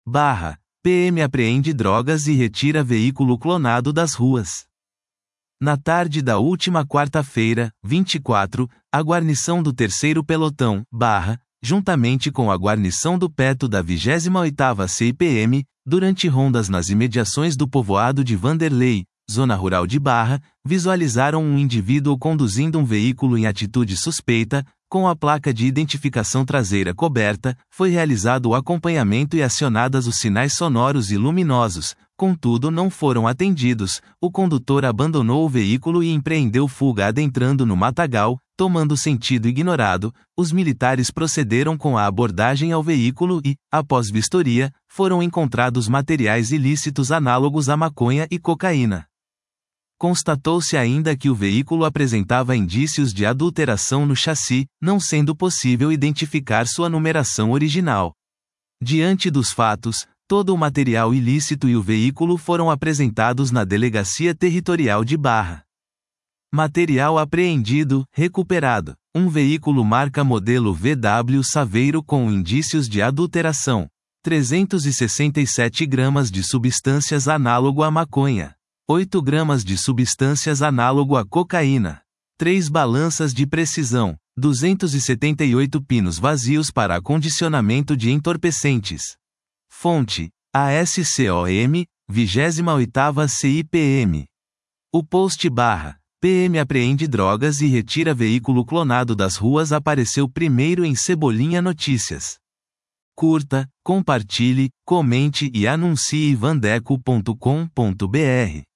PM apreende drogas e retira veículo clonado das ruas. Na tarde da última quarta-feira, 24, a guarnição do 3º Pelotão, juntamente com a guarnição do PETO da 28ª CIPM, durante rondas nas imediações do povoado de Vanderlei, zona rural de Barra, visualizaram um indivíduo conduzindo um veículo em atitude suspeita, com a placa de identificação traseira coberta. Foi realizado o acompanhamento e acionadas os sinais sonoros e luminosos, contudo não foram atendidos. O condutor abandonou o veículo e empreendeu fuga adentrando no matagal, tomando sentido ignorado. Os militares procederam com a abordagem ao veículo e, após vistoria, foram encontrados materiais ilícitos análogos à maconha e cocaína. Constatou-se ainda que o veículo apresentava indícios de adulteração no chassi, não sendo possível identificar sua numeração original. Diante dos fatos, todo o material ilícito e o veículo foram apresentados na Delegacia Territorial de Barra. Material apreendido, recuperado. Um veículo marca modelo VW Saveiro com indícios de adulteração. 367 gramas de substâncias análogo à maconha. 8 gramas de substâncias análogo à cocaína. 3 balanças de precisão. 278 pinos vazios para acondicionamento de entorpecentes. Fonte: ASCOM, 28ª CIPM. O post PM apreende drogas e retira veículo clonado das ruas apareceu primeiro em Cebolinha Notícias. Curta, compartilhe, comente e anuncie vandeco.com.br.